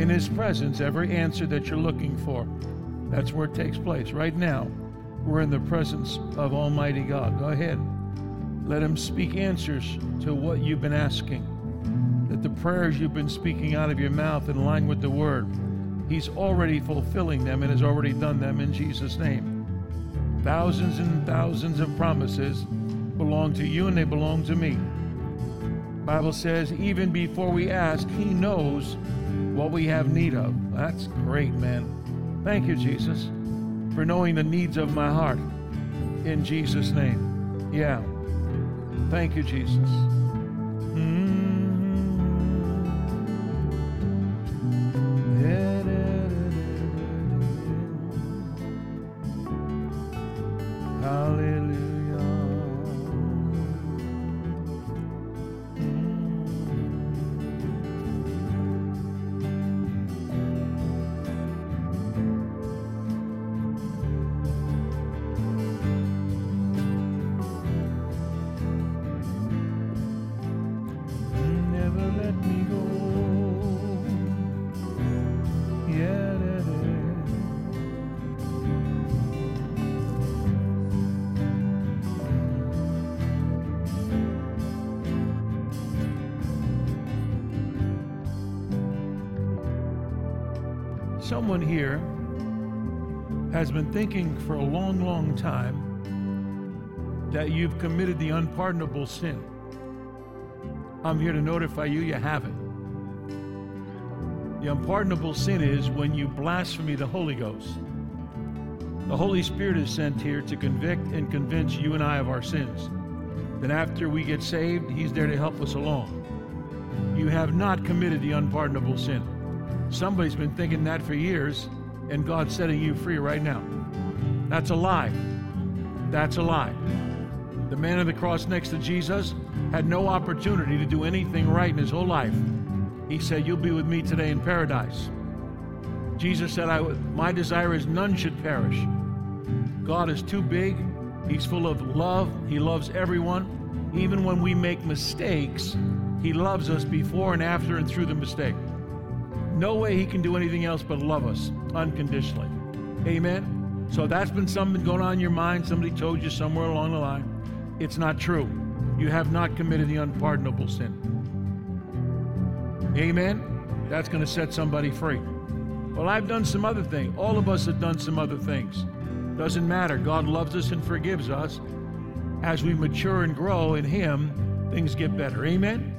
in His presence every answer that you're looking for. That's where it takes place. Right now, we're in the presence of Almighty God. Go ahead. Let Him speak answers to what you've been asking. That the prayers you've been speaking out of your mouth in line with the Word, He's already fulfilling them and has already done them in Jesus' name. Thousands and thousands of promises belong to you and they belong to me. The Bible says even before we ask, He knows what we have need of. That's great, man. Thank you, Jesus, for knowing the needs of my heart. In Jesus' name. Yeah. Thank you, Jesus. Someone here has been thinking for a long, long time that you've committed the unpardonable sin. I'm here to notify you, you haven't. The unpardonable sin is when you blaspheme the Holy Ghost. The Holy Spirit is sent here to convict and convince you and I of our sins. Then after we get saved, He's there to help us along. You have not committed the unpardonable sin. Somebody's been thinking that for years, and God's setting you free right now. That's a lie. That's a lie. The man on the cross next to Jesus had no opportunity to do anything right in his whole life. He said, "You'll be with me today in paradise." Jesus said, "My desire is none should perish." God is too big. He's full of love. He loves everyone. Even when we make mistakes, He loves us before and after and through the mistake. No way He can do anything else but love us unconditionally. Amen? So that's been something going on in your mind. Somebody told you somewhere along the line. It's not true. You have not committed the unpardonable sin. Amen? That's going to set somebody free. Well, I've done some other things. All of us have done some other things. Doesn't matter. God loves us and forgives us. As we mature and grow in Him, things get better. Amen?